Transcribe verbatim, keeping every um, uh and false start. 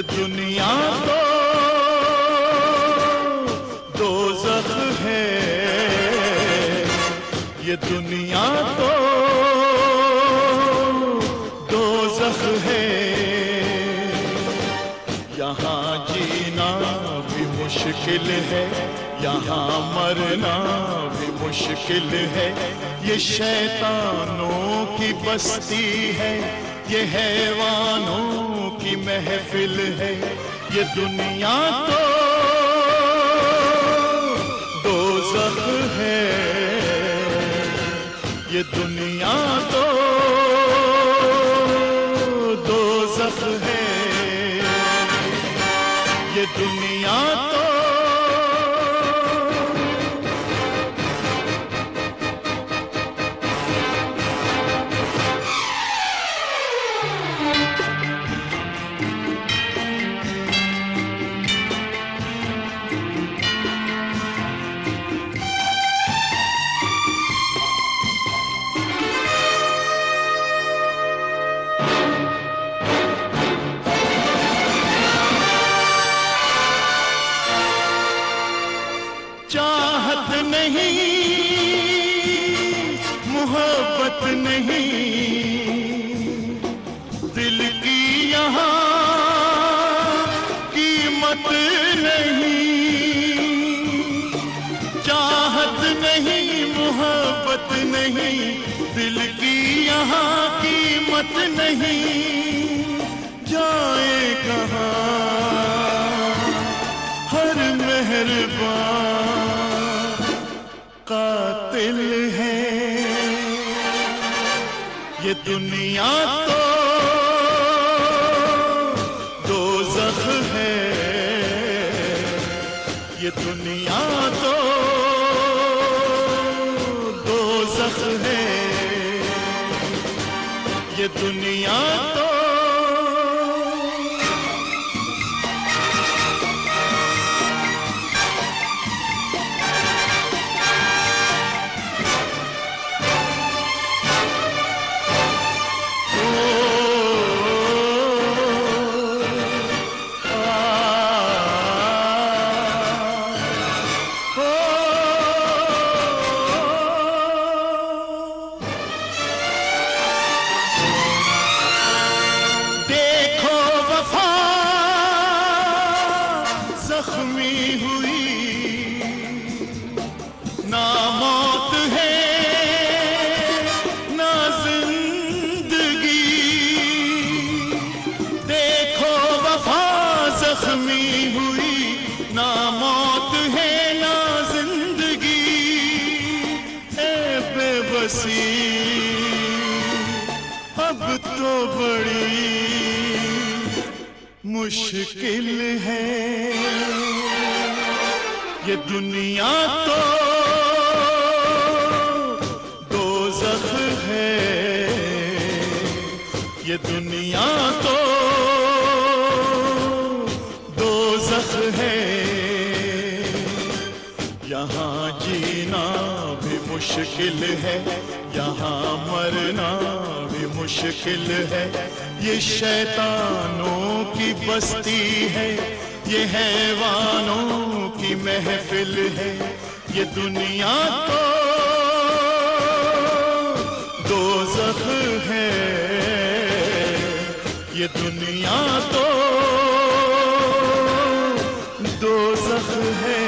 ये दुनिया तो दोज़ख है, ये दुनिया तो दोज़ख है। यहाँ जीना भी मुश्किल है, यहाँ मरना भी मुश्किल है। ये शैतानों की बस्ती है, ये हैवानों की महफिल है। ये दुनिया तो दोज़ख है, ये दुनिया तो दोज़ख है, ये दुनिया तो चाहत नहीं, मोहब्बत नहीं, दिल की यहाँ कीमत नहीं। चाहत नहीं, मोहब्बत नहीं, दिल की यहाँ कीमत नहीं। जाए कहाँ हर मेहरबान कातिल है। ये दुनिया तो दोज़ख है, ये दुनिया तो दोज़ख है, ये दुनिया तो ज़ख्मी हुई, ना मौत है ना जिंदगी। देखो वफा ज़ख्मी हुई, ना मौत है ना जिंदगी। ए बेबसी अब तो बड़ी मुश्किल है। ये दुनिया तो दोज़ख है, ये दुनिया तो दोज़ख है। यहाँ जीना भी मुश्किल है, यहाँ मरना भी मुश्किल है। ये शैतानों की बस्ती है, ये हैवानों की महफिल है। ये दुनिया तो दोज़ख है, ये दुनिया तो दोज़ख है।